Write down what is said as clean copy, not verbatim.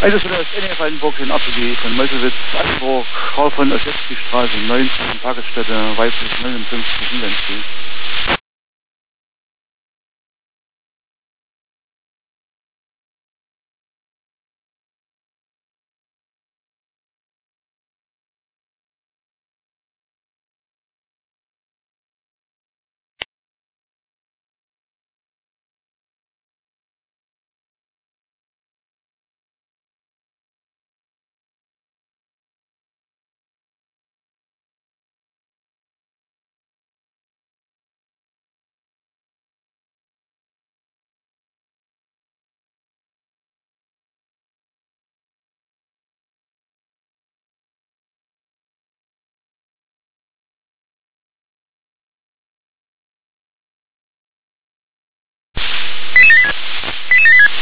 Also für das NF Altenburg in APG von Meuselwitz, Altenburg, Frau von Oschewski Straße 19, Tagesstätte, weiblich 59 Niedernsee.